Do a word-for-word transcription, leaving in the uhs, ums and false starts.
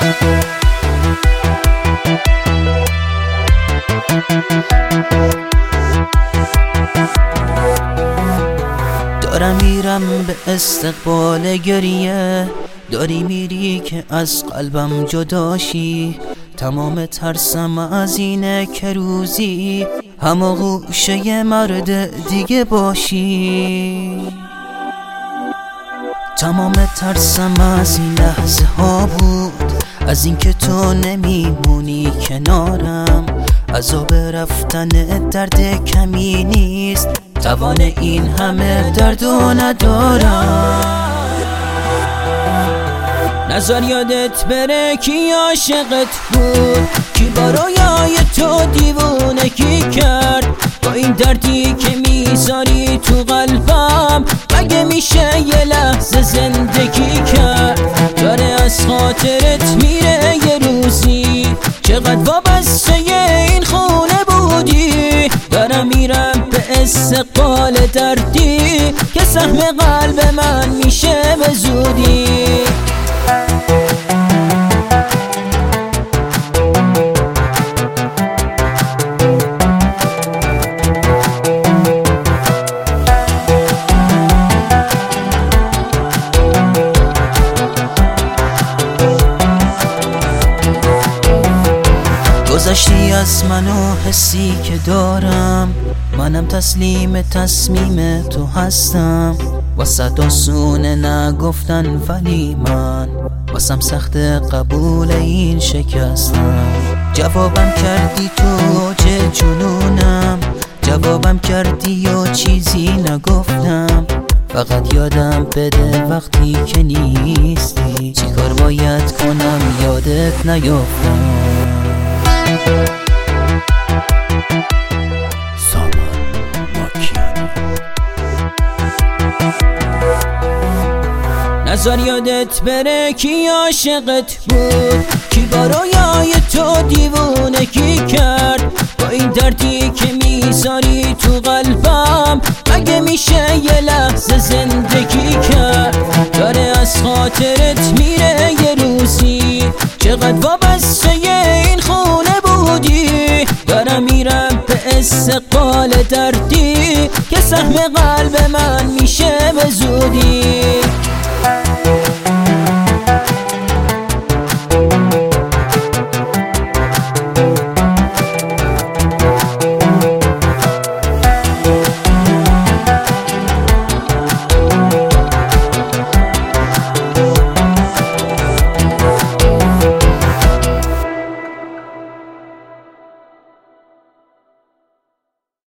دارم میرم به استقبال گریه، داری میری که از قلبم جداشی. تمام ترسم از اینه که روزی همه گوشه مرد دیگه باشی. تمام ترسم از این لحظه ها بود، از اینکه تو نمیمونی کنارم. عذاب رفتن درد کمی نیست، توان این همه دردو ندارم. نظر یادت بره کی عاشقت بود، کی با رویای تو دیوونه کی کرد. با این دردی که میذاری تو قلبم مگه میشه یه لحظه زندگی کرد. داره از خاطرت میره یه روزی، چقدر وابسته این خونه بودی. دارم میرم به استقبال دردی که سهم قلب من میشه به زودی. گذشتی از من و حسی که دارم، منم تسلیم تصمیم تو هستم. واسه آسونه نگفتن ولی من واسم سخت قبول این شکستم. جوابم کردی تو چه جنونم، جوابم کردی و چیزی نگفتم. فقط یادم بده وقتی که نیستی، چی کار باید کنم یادت نیفتم. سامان ماکیانی. نظر یادت بره کی عاشقت بود، کی با رویای تو دیوونه کی کرد. با این دردی که میذاری تو قلبم مگه میشه یه لحظه زندگی کرد. داره از خاطرت میره یه روزی، چقدر وابسته این خونه بودی. دارم میرم به استقبال دردی که سهم قلب من میشه به زودی.